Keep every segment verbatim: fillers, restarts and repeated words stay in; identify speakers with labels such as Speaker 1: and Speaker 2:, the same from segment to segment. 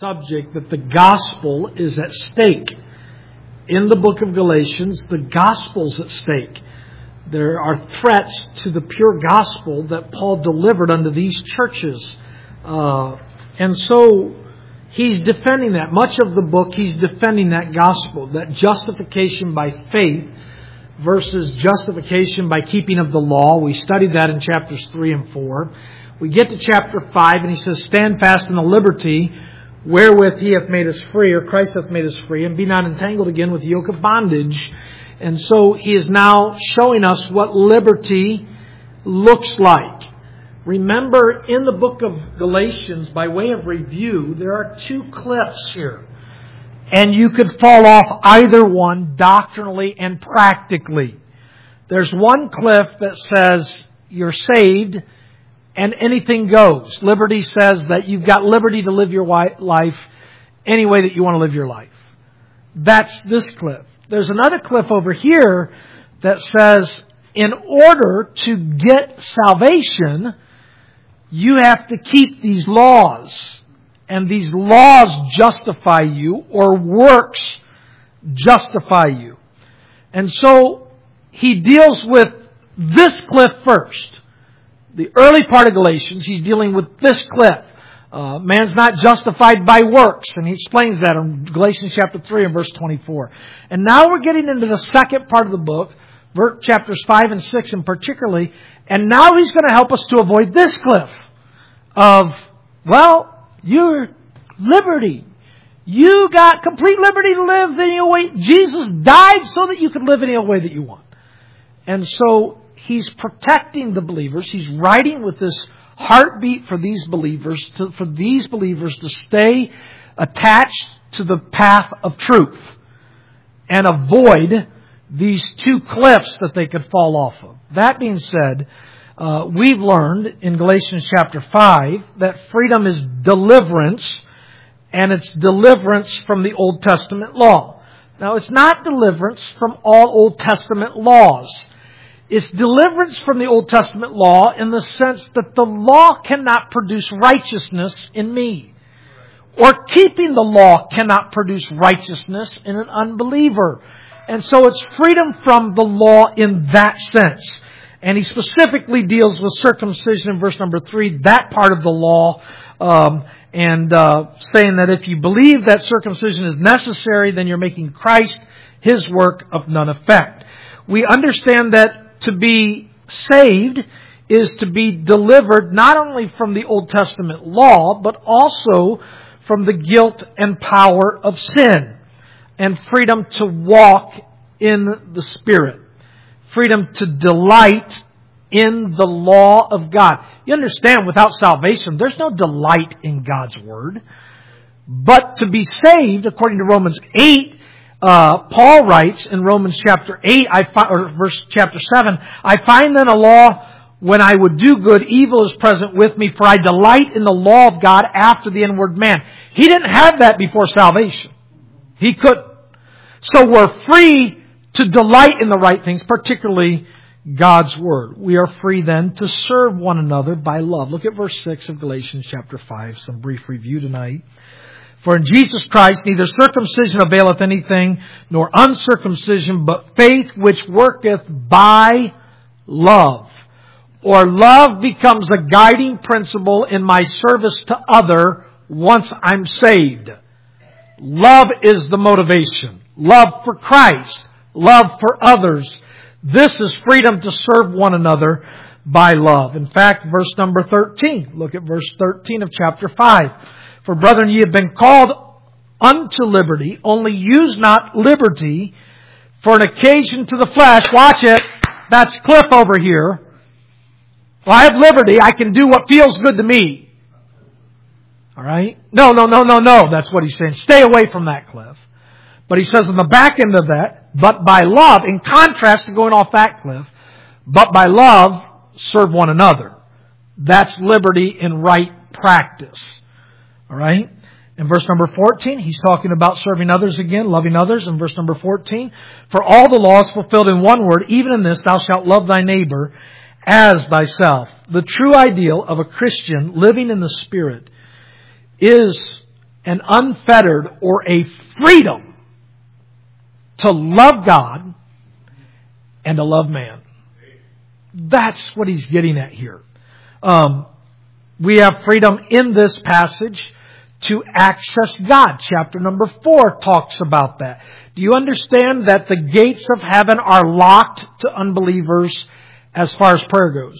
Speaker 1: subject that the gospel is at stake. In the book of Galatians, the gospel's at stake. There are threats to the pure gospel that Paul delivered unto these churches. Uh, and so he's defending that. Much of the book, he's defending that gospel, that justification by faith versus justification by keeping of the law. We studied that in chapters three and four. We get to chapter five and he says, stand fast in the liberty wherewith he hath made us free, or Christ hath made us free, and be not entangled again with the yoke of bondage. And so he is now showing us what liberty looks like. Remember, in the book of Galatians, by way of review, there are two cliffs here. And you could fall off either one doctrinally and practically. There's one cliff that says you're saved and anything goes. Liberty says that you've got liberty to live your life any way that you want to live your life. That's this cliff. There's another cliff over here that says in order to get salvation, you have to keep these laws. And these laws justify you, or works justify you. And so he deals with this cliff first. The early part of Galatians, he's dealing with this cliff. Uh, man's not justified by works. And he explains that in Galatians chapter three and verse twenty-four. And now we're getting into the second part of the book, chapters five and six in particularly. And now he's going to help us to avoid this cliff of, well, your liberty. You got complete liberty to live any way. Jesus died so that you could live any way that you want. And so he's protecting the believers. He's writing with this heartbeat for these believers, to, for these believers to stay attached to the path of truth and avoid these two cliffs that they could fall off of. That being said, uh, we've learned in Galatians chapter five that freedom is deliverance, and it's deliverance from the Old Testament law. Now, it's not deliverance from all Old Testament laws. It's deliverance from the Old Testament law in the sense that the law cannot produce righteousness in me. Or keeping the law cannot produce righteousness in an unbeliever. And so it's freedom from the law in that sense. And he specifically deals with circumcision in verse number three, that part of the law, um, and uh, saying that if you believe that circumcision is necessary, then you're making Christ, His work, of none effect. We understand that to be saved is to be delivered not only from the Old Testament law, but also from the guilt and power of sin, and freedom to walk in the Spirit. Freedom to delight in the law of God. You understand, without salvation, there's no delight in God's Word. But to be saved, according to Romans eight, uh, Paul writes in Romans chapter eight, I fi- or verse chapter seven, I find then a law, when I would do good, evil is present with me, for I delight in the law of God after the inward man. He didn't have that before salvation. He couldn't. So we're free to delight in the right things, particularly God's Word. We are free then to serve one another by love. Look at verse six of Galatians chapter five, some brief review tonight. For in Jesus Christ neither circumcision availeth anything, nor uncircumcision, but faith which worketh by love. Or love becomes a guiding principle in my service to other once I'm saved. Love is the motivation. Love for Christ. Love for others. This is freedom to serve one another by love. In fact, verse number thirteen. Look at verse thirteen of chapter five. For brethren, ye have been called unto liberty, only use not liberty for an occasion to the flesh. Watch it. That's Cliff over here. Well, I have liberty. I can do what feels good to me. All right? No, no, no, no, no. That's what he's saying. Stay away from that, Cliff. But he says on the back end of that, but by love, in contrast to going off that cliff, but by love, serve one another. That's liberty in right practice. All right? In verse number fourteen, he's talking about serving others again, loving others. In verse number fourteen, for all the law is fulfilled in one word, even in this, thou shalt love thy neighbor as thyself. The true ideal of a Christian living in the Spirit is an unfettered or a freedom to love God and to love man. That's what he's getting at here. Um, we have freedom in this passage to access God. Chapter number four talks about that. Do you understand that the gates of heaven are locked to unbelievers as far as prayer goes?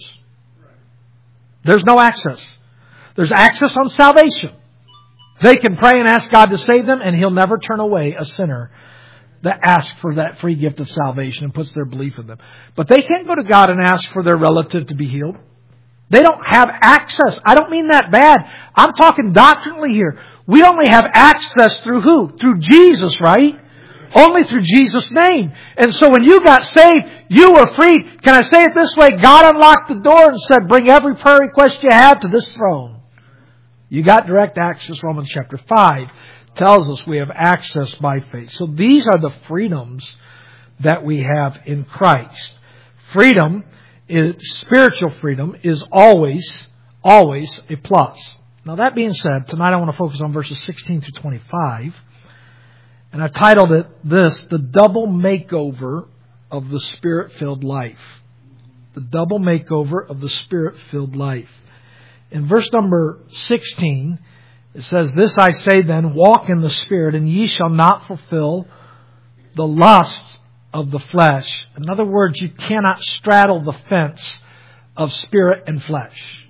Speaker 1: There's no access. There's access on salvation. They can pray and ask God to save them, and He'll never turn away a sinner that asks for that free gift of salvation and puts their belief in them. But they can't go to God and ask for their relative to be healed. They don't have access. I don't mean that bad. I'm talking doctrinally here. We only have access through who? Through Jesus, right? Only through Jesus' name. And so when you got saved, you were freed. Can I say it this way? God unlocked the door and said, bring every prayer request you have to this throne. You got direct access. Romans chapter five tells us we have access by faith. So these are the freedoms that we have in Christ. Freedom, is, spiritual freedom, is always, always a plus. Now that being said, tonight I want to focus on verses sixteen through twenty-five. And I titled it this, The Double Makeover of the Spirit-Filled Life. The Double Makeover of the Spirit-Filled Life. In verse number sixteen, it says, This I say then, walk in the Spirit, and ye shall not fulfill the lusts of the flesh. In other words, you cannot straddle the fence of spirit and flesh.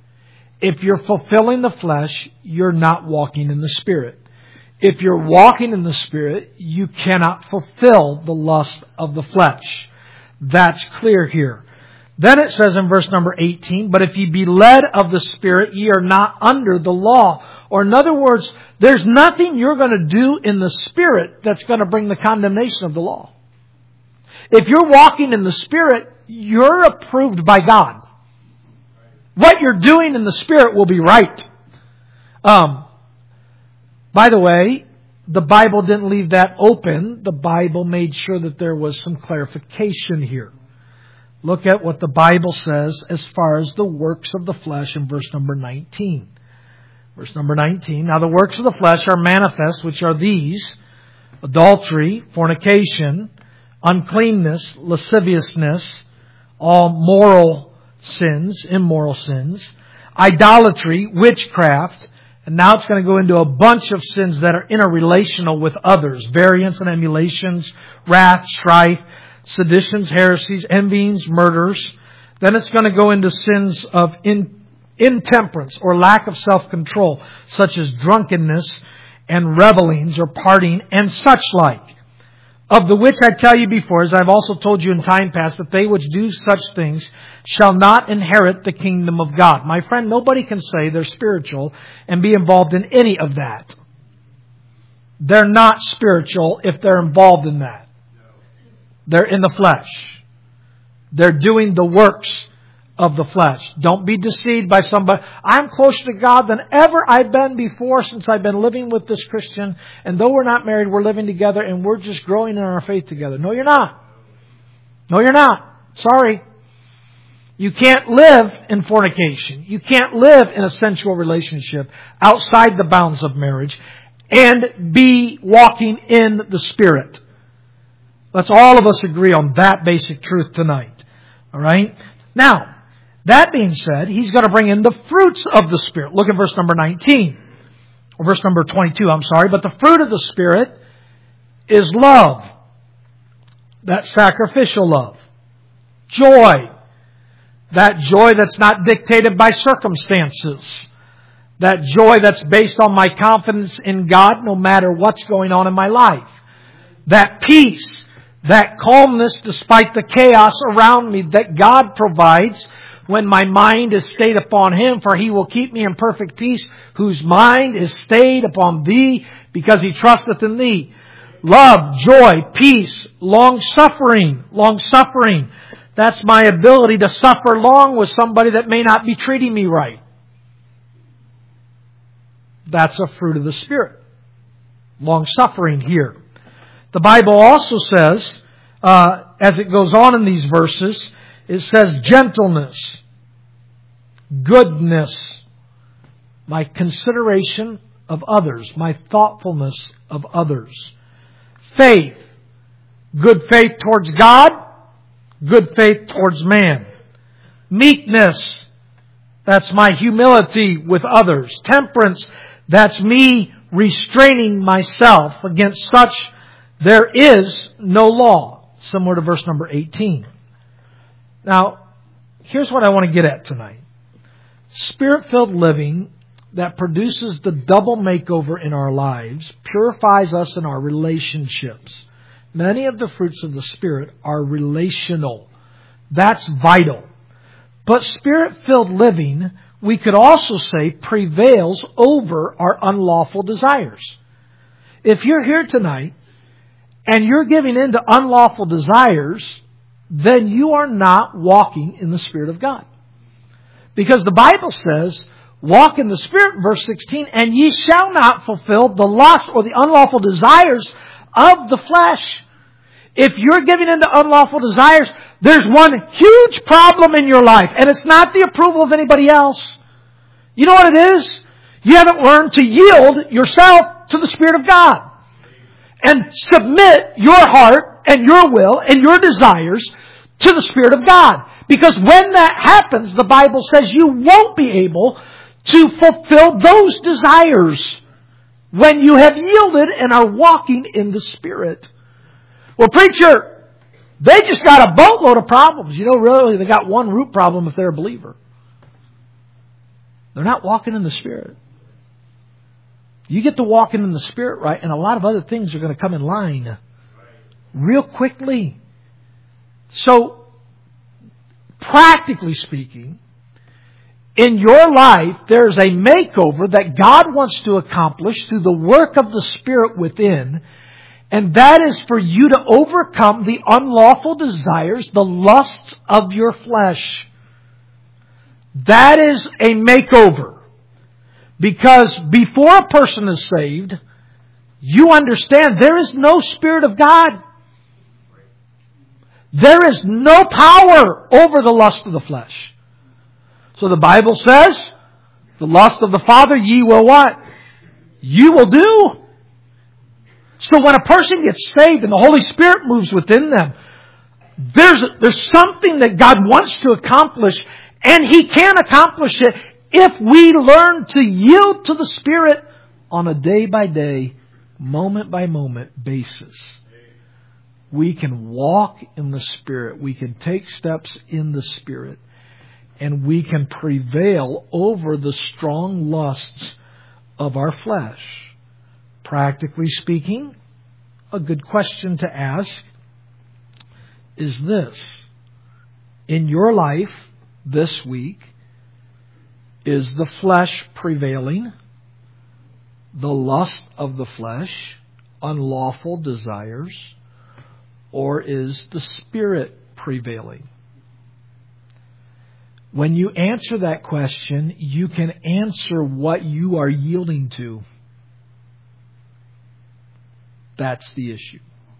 Speaker 1: If you're fulfilling the flesh, you're not walking in the Spirit. If you're walking in the Spirit, you cannot fulfill the lust of the flesh. That's clear here. Then it says in verse number eighteen, But if ye be led of the Spirit, ye are not under the law. Or in other words, there's nothing you're going to do in the Spirit that's going to bring the condemnation of the law. If you're walking in the Spirit, you're approved by God. What you're doing in the Spirit will be right. Um, by the way, the Bible didn't leave that open. The Bible made sure that there was some clarification here. Look at what the Bible says as far as the works of the flesh in verse number nineteen. Verse number nineteen, Now the works of the flesh are manifest, which are these: adultery, fornication, uncleanness, lasciviousness, all moral sins, immoral sins, idolatry, witchcraft, and now it's going to go into a bunch of sins that are interrelational with others: variance and emulations, wrath, strife, seditions, heresies, envyings, murders. Then it's going to go into sins of in, intemperance or lack of self-control, such as drunkenness and revelings or partying and such like. Of the which I tell you before, as I've also told you in time past, that they which do such things shall not inherit the kingdom of God. My friend, nobody can say they're spiritual and be involved in any of that. They're not spiritual if they're involved in that. They're in the flesh. They're doing the works of the flesh. Don't be deceived by somebody. I'm closer to God than ever I've been before since I've been living with this Christian. And though we're not married, we're living together and we're just growing in our faith together. No, you're not. No, you're not. Sorry. You can't live in fornication. You can't live in a sensual relationship outside the bounds of marriage and be walking in the Spirit. Let's all of us agree on that basic truth tonight. All right? Now, that being said, he's going to bring in the fruits of the Spirit. Look at verse number nineteen. Or verse number twenty-two, I'm sorry. But the fruit of the Spirit is love. That sacrificial love. Joy. That joy that's not dictated by circumstances. That joy that's based on my confidence in God no matter what's going on in my life. That peace. That calmness despite the chaos around me that God provides when my mind is stayed upon Him, for He will keep me in perfect peace, whose mind is stayed upon Thee, because he trusteth in Thee. Love, joy, peace, long-suffering, long-suffering. That's my ability to suffer long with somebody that may not be treating me right. That's a fruit of the Spirit. Long-suffering here. The Bible also says, uh, as it goes on in these verses, it says gentleness, goodness, my consideration of others, my thoughtfulness of others. Faith, good faith towards God, good faith towards man. Meekness, that's my humility with others. Temperance, that's me restraining myself. Against such there is no law. Similar to verse number eighteen. Now, here's what I want to get at tonight. Spirit-filled living that produces the double makeover in our lives purifies us in our relationships. Many of the fruits of the Spirit are relational. That's vital. But Spirit-filled living, we could also say, prevails over our unlawful desires. If you're here tonight and you're giving in to unlawful desires, then you are not walking in the Spirit of God. Because the Bible says, walk in the Spirit, verse sixteen, and ye shall not fulfill the lust or the unlawful desires of the flesh. If you're giving in to unlawful desires, there's one huge problem in your life, and it's not the approval of anybody else. You know what it is? You haven't learned to yield yourself to the Spirit of God and submit your heart and your will and your desires to the Spirit of God. Because when that happens, the Bible says you won't be able to fulfill those desires when you have yielded and are walking in the Spirit. Well, preacher, they just got a boatload of problems. You know, really, they got one root problem if they're a believer. They're not walking in the Spirit. You get to walking in the Spirit right, and a lot of other things are going to come in line real quickly. So, practically speaking, in your life, there's a makeover that God wants to accomplish through the work of the Spirit within. And that is for you to overcome the unlawful desires, the lusts of your flesh. That is a makeover. Because before a person is saved, you understand there is no Spirit of God. There is no power over the lust of the flesh. So the Bible says, the lust of the Father ye will what? You will do. So when a person gets saved and the Holy Spirit moves within them, there's, there's something that God wants to accomplish, and He can accomplish it if we learn to yield to the Spirit on a day-by-day, moment-by-moment basis. We can walk in the Spirit. We can take steps in the Spirit. And we can prevail over the strong lusts of our flesh. Practically speaking, a good question to ask is this. In your life this week, is the flesh prevailing? The lust of the flesh, unlawful desires? Or is the Spirit prevailing? When you answer that question, you can answer what you are yielding to. That's the issue.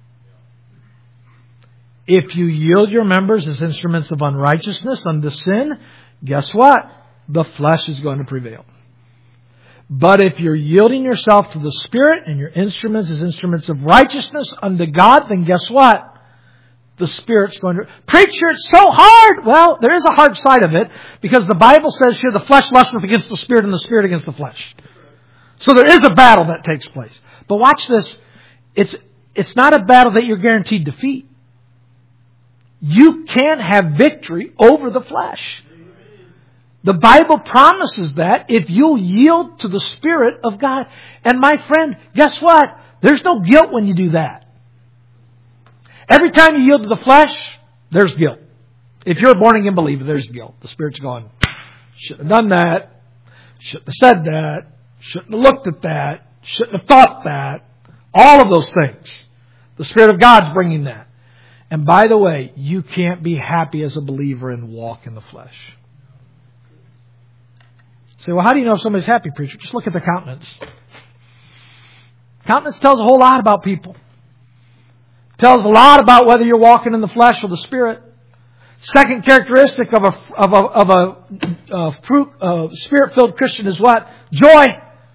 Speaker 1: If you yield your members as instruments of unrighteousness unto sin, guess what? The flesh is going to prevail. But if you're yielding yourself to the Spirit and your instruments as instruments of righteousness unto God, then guess what? The Spirit's going to... Preacher, it's so hard! Well, there is a hard side of it, because the Bible says here the flesh lusteth against the Spirit and the Spirit against the flesh. So there is a battle that takes place. But watch this. It's, it's not a battle that you're guaranteed defeat. You can have victory over the flesh. The Bible promises that if you'll yield to the Spirit of God. And my friend, guess what? There's no guilt when you do that. Every time you yield to the flesh, there's guilt. If you're a born-again believer, there's guilt. The Spirit's going, shouldn't have done that. Shouldn't have said that. Shouldn't have looked at that. Shouldn't have thought that. All of those things. The Spirit of God's bringing that. And by the way, you can't be happy as a believer and walk in the flesh. Say, well, how do you know if somebody's happy, preacher? Just look at the countenance. Countenance tells a whole lot about people. Tells a lot about whether you're walking in the flesh or the Spirit. Second characteristic of a of a of a uh, fruit uh, Spirit-filled Christian is what? Joy.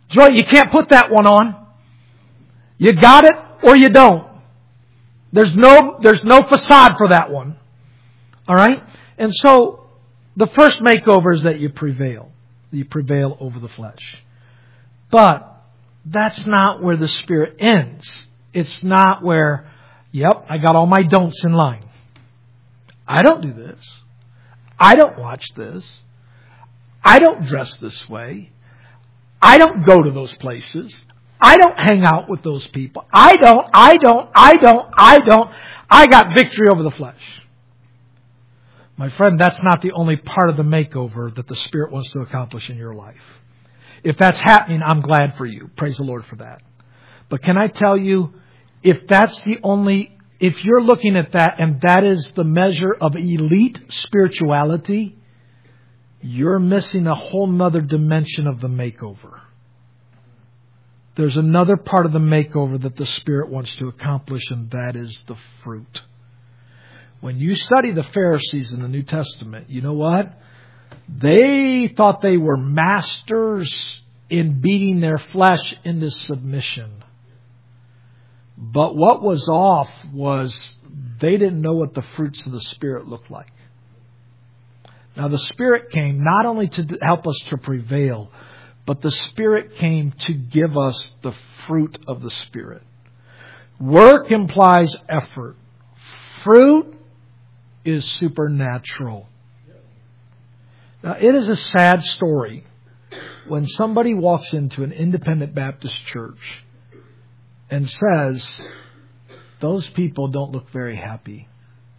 Speaker 1: Joy, you can't put that one on. You got it or you don't. There's no, there's no facade for that one. Alright? And so, the first makeover is that you prevail. You prevail over the flesh. But, that's not where the Spirit ends. It's not where, yep, I got all my don'ts in line. I don't do this. I don't watch this. I don't dress this way. I don't go to those places. I don't hang out with those people. I don't, I don't, I don't, I don't. I got victory over the flesh. My friend, that's not the only part of the makeover that the Spirit wants to accomplish in your life. If that's happening, I'm glad for you. Praise the Lord for that. But can I tell you, if that's the only, if you're looking at that and that is the measure of elite spirituality, you're missing a whole nother dimension of the makeover. There's another part of the makeover that the Spirit wants to accomplish, and that is the fruit. When you study the Pharisees in the New Testament, you know what? They thought they were masters in beating their flesh into submission. But what was off was they didn't know what the fruits of the Spirit looked like. Now the Spirit came not only to help us to prevail, but the Spirit came to give us the fruit of the Spirit. Work implies effort. Fruit is supernatural. Now, it is a sad story when somebody walks into an independent Baptist church and says, those people don't look very happy.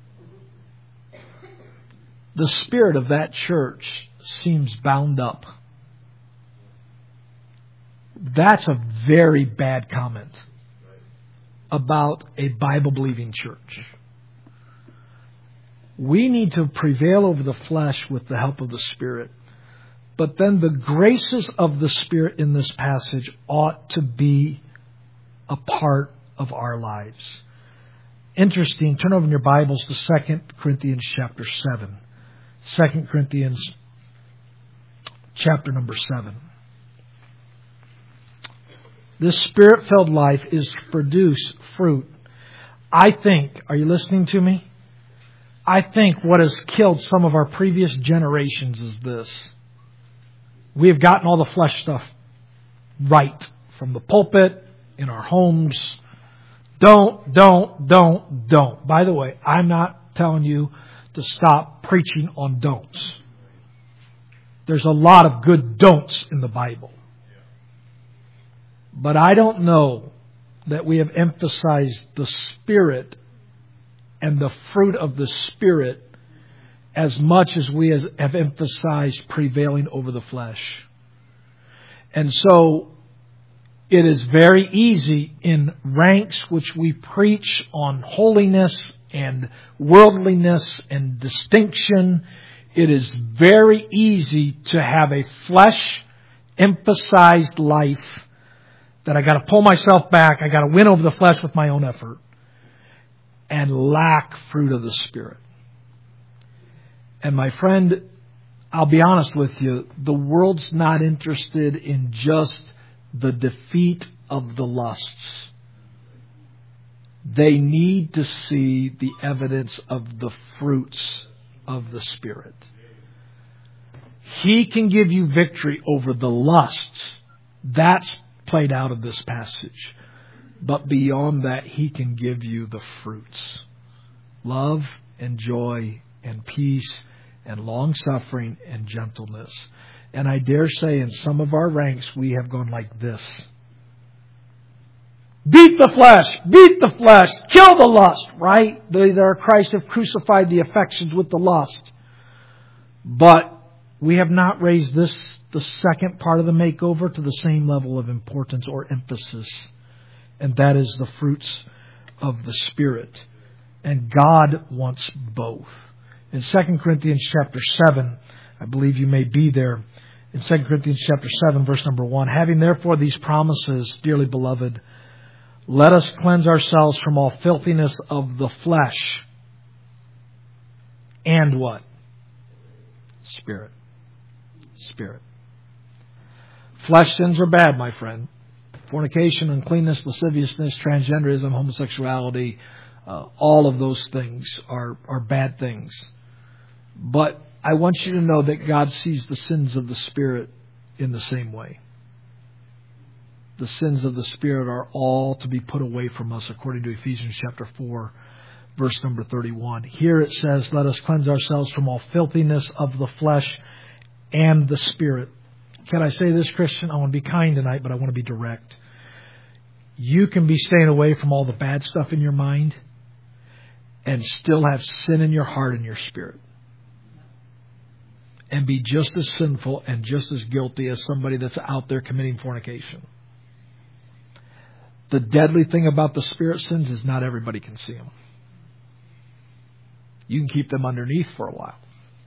Speaker 1: The spirit of that church seems bound up. That's a very bad comment about a Bible-believing church. We need to prevail over the flesh with the help of the Spirit. But then the graces of the Spirit in this passage ought to be a part of our lives. Interesting. Turn over in your Bibles to Second Corinthians chapter seven. Second Corinthians chapter number seven. This Spirit-filled life is to produce fruit. I think, are you listening to me? I think what has killed some of our previous generations is this. We have gotten all the flesh stuff right from the pulpit, in our homes. Don't, don't, don't, don't. By the way, I'm not telling you to stop preaching on don'ts. There's a lot of good don'ts in the Bible. But I don't know that we have emphasized the Spirit and the fruit of the Spirit as much as we have emphasized prevailing over the flesh. And so it is very easy in ranks which we preach on holiness and worldliness and distinction. It is very easy to have a flesh-emphasized life that I got to pull myself back, I got to win over the flesh with my own effort, and lack fruit of the Spirit. And my friend, I'll be honest with you, the world's not interested in just the defeat of the lusts. They need to see the evidence of the fruits of the Spirit. He can give you victory over the lusts. That's played out of this passage. But beyond that, He can give you the fruits. Love and joy and peace and long-suffering and gentleness. And I dare say in some of our ranks we have gone like this. Beat the flesh! Beat the flesh! Kill the lust! Right? They that are Christ have crucified the affections with the lust. But we have not raised this, the second part of the makeover, to the same level of importance or emphasis. And that is the fruits of the Spirit. And God wants both. In Second Corinthians chapter seven, I believe you may be there. In Second Corinthians chapter seven, verse number one, having therefore these promises, dearly beloved, let us cleanse ourselves from all filthiness of the flesh. And what? Spirit. Spirit. Flesh sins are bad, my friend. Fornication, uncleanness, lasciviousness, transgenderism, homosexuality, uh, all of those things are, are bad things. But I want you to know that God sees the sins of the Spirit in the same way. The sins of the Spirit are all to be put away from us, according to Ephesians chapter four, verse number thirty-one. Here it says, let us cleanse ourselves from all filthiness of the flesh and the Spirit. Can I say this, Christian? I want to be kind tonight, but I want to be direct. You can be staying away from all the bad stuff in your mind and still have sin in your heart and your spirit. And be just as sinful and just as guilty as somebody that's out there committing fornication. The deadly thing about the spirit sins is not everybody can see them. You can keep them underneath for a while.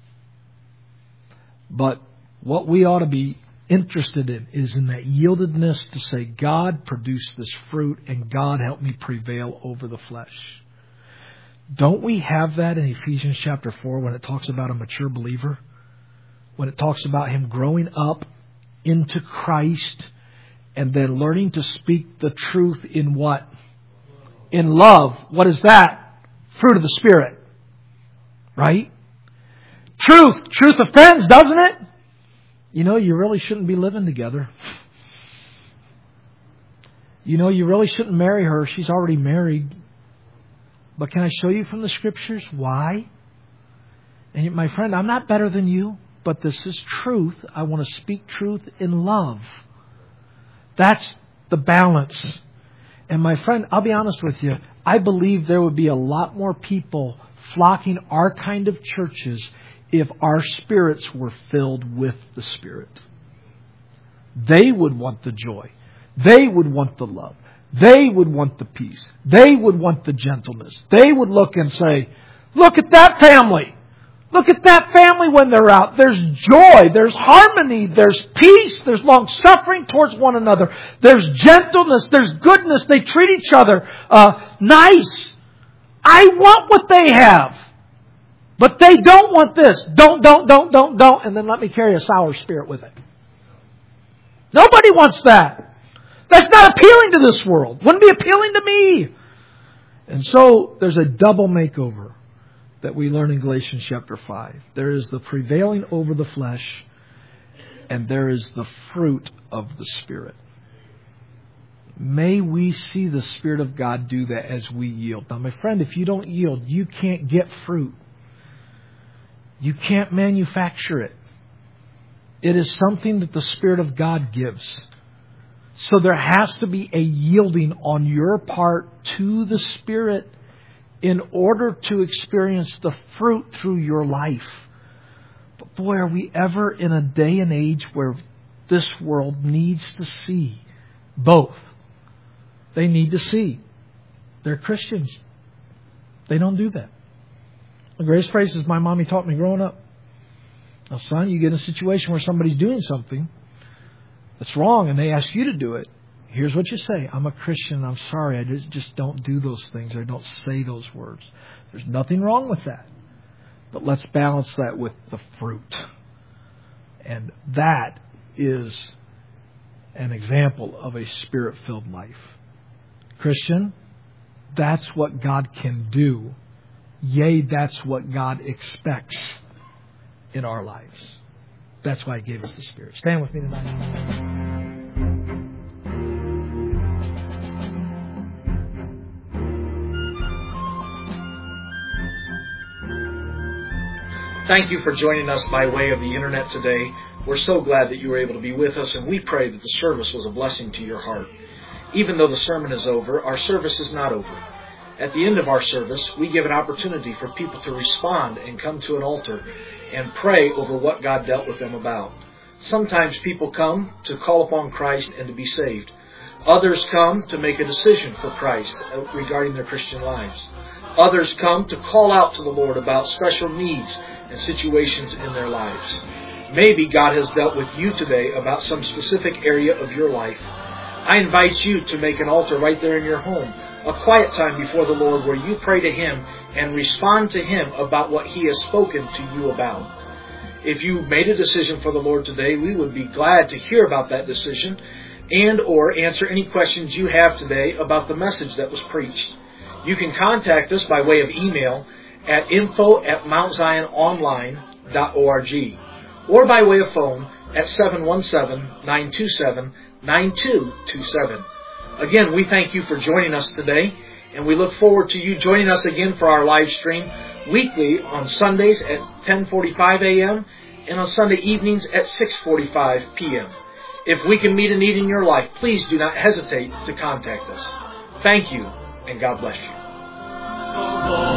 Speaker 1: But what we ought to be interested in is in that yieldedness to say, God, produce this fruit, and God, help me prevail over the flesh. Don't we have that in Ephesians chapter four when it talks about a mature believer? When it talks about him growing up into Christ and then learning to speak the truth in what? In love. What is that? Fruit of the Spirit. Right? Truth. Truth offends, doesn't it? You know, you really shouldn't be living together. You know, you really shouldn't marry her. She's already married. But can I show you from the Scriptures why? And my friend, I'm not better than you, but this is truth. I want to speak truth in love. That's the balance. And my friend, I'll be honest with you. I believe there would be a lot more people flocking our kind of churches if our spirits were filled with the Spirit. They would want the joy. They would want the love. They would want the peace. They would want the gentleness. They would look and say, look at that family. Look at that family when they're out. There's joy. There's harmony. There's peace. There's long suffering towards one another. There's gentleness. There's goodness. They treat each other uh, nice. I want what they have. But they don't want this. Don't, don't, don't, don't, don't. And then let me carry a sour spirit with it. Nobody wants that. That's not appealing to this world. Wouldn't be appealing to me. And so there's a double makeover that we learn in Galatians chapter five. There is the prevailing over the flesh, and there is the fruit of the Spirit. May we see the Spirit of God do that as we yield. Now, my friend, if you don't yield, you can't get fruit. You can't manufacture it. It is something that the Spirit of God gives. So there has to be a yielding on your part to the Spirit in order to experience the fruit through your life. But boy, are we ever in a day and age where this world needs to see both. They need to see. They're Christians. They don't do that. The greatest phrase is my mommy taught me growing up. Now, son, you get in a situation where somebody's doing something that's wrong and they ask you to do it. Here's what you say. I'm a Christian. I'm sorry. I just, just don't do those things. I don't say those words. There's nothing wrong with that. But let's balance that with the fruit. And that is an example of a Spirit-filled life. Christian, that's what God can do. Yea, that's what God expects in our lives. That's why He gave us the Spirit. Stand with me tonight.
Speaker 2: Thank you for joining us by way of the Internet today. We're so glad that you were able to be with us, and we pray that the service was a blessing to your heart. Even though the sermon is over, our service is not over. At the end of our service, we give an opportunity for people to respond and come to an altar and pray over what God dealt with them about. Sometimes people come to call upon Christ and to be saved. Others come to make a decision for Christ regarding their Christian lives. Others come to call out to the Lord about special needs and situations in their lives. Maybe God has dealt with you today about some specific area of your life. I invite you to make an altar right there in your home, a quiet time before the Lord where you pray to Him and respond to Him about what He has spoken to you about. If you made a decision for the Lord today, we would be glad to hear about that decision and or answer any questions you have today about the message that was preached. You can contact us by way of email at info at mount zion online dot org or by way of phone at seven one seven, nine two seven, nine two two seven. Again, we thank you for joining us today, and we look forward to you joining us again for our live stream weekly on Sundays at ten forty-five a.m. and on Sunday evenings at six forty-five p.m. If we can meet a need in your life, please do not hesitate to contact us. Thank you, and God bless you.